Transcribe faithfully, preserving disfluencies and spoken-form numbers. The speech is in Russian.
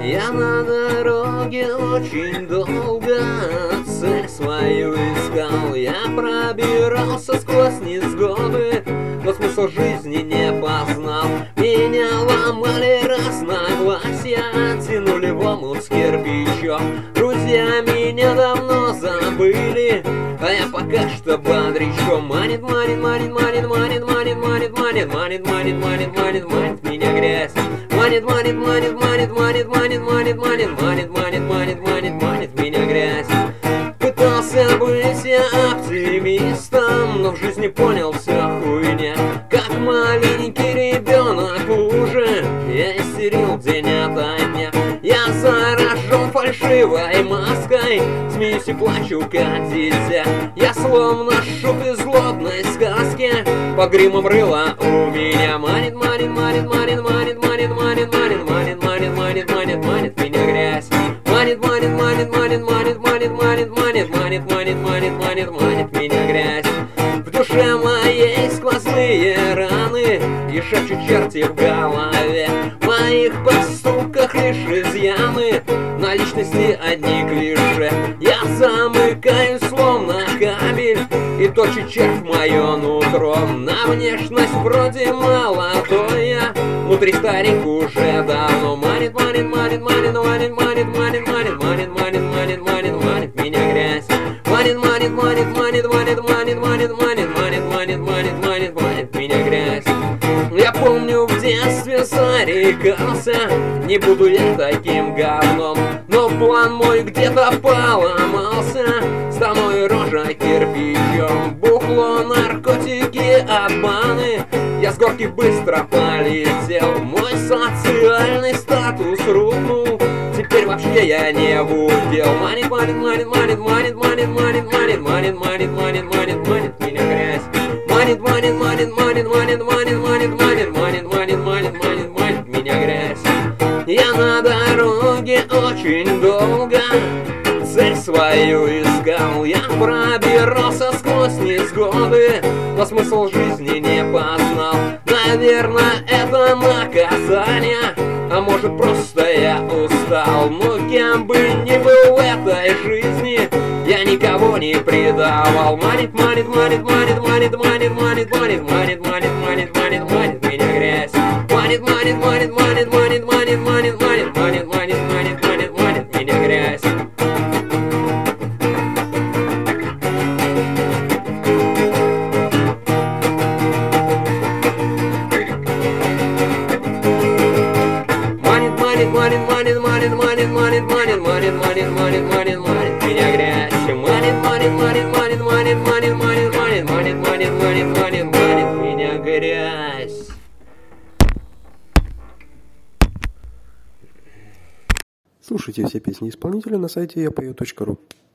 Я на дороге очень долго цель свою искал. Я пробирался сквозь невзгоды, но смысл жизни не познал. Меня ломали разногласия, тянули в омут с кирпичом. Друзья меня давно забыли, а я пока что бодрячком. Манит, манит, манит, манит, манит, манит, манит, манит, манит, манит, манит, манит, манит меня грязь. Манит, манит, манит, манит, манит, манит, манит, манит, манит, манит, манит, манит, манит меня грязь. Пытался быть я оптимистом, но в жизни понял вся хуйня. Как маленький ребенок в луже, я истерил день ото дня. Я заражен фальшивой маской, смеюсь и плачу, как дитя. Я словно шут из злобной сказки, под гримом рыла у меня. Манит, манит, манит, манит, манит, манит, манит, манит, манит, манит, манит, манит, манит меня грязь. Манит, манит, манит, манит, манит, манит, манит, манит, манит, манит, манит, манит, манит меня грязь. В душе моей сквозные раны и шепчут черти в голове. В моих поступках лишь изъяны, на личности одни клише. Я замыкаюсь словно кабель и точит червь мое нутро. На внешность вроде молодое, внутри старик уже давно. Манит, манит, манит, манит, манит, манит, манит, манит, манит, манит, манит, манит, манит меня грязь. Манит, манит, манит, манит, манит, манит, манит, манит, манит, манит, манит, манит, манит меня грязь. Я помню, в детстве зарекался, не буду я таким говном, но план мой где-то поломался, стал мой рожа кирпичом. Бухло, наркотики, обманы, я с горки быстро полетел. Мой социальный статус рухнул, теперь вообще я не в удел. Манит, манит, манит, манит, манит, манит, манит, манит, манит, манит, манит, манит, манит меня грязь. Манит, манит, манит, манит, манит, манит, манит, манит, манит, манит, манит, манит, манит меня грязь. Я на дороге очень долго цель свою искал. Я пробирался сквозь невзгоды, но смысл жизни не познал. Наверное, это наказание, а может просто я устал. Но кем бы ни был в этой жизни, я никого не предавал. Манит, манит, манит, манит, манит, манит, манит, манит, манит, манит, манит, манит, манит меня грязь. Манит, манит, манит, манит, манит, манит, манит, манит, манит, манит, манит, манит, манит меня грязь. Манит, манит, манит, манит, манит, манит, манит, манит, манит, манит, манит, манит меня грязь. Манит, манит, манит, манит, манит, манит, манит, манит, манит, манит, манит, манит, манит меня грязь. Слушайте все песни исполнителя на сайте я пою точка ру.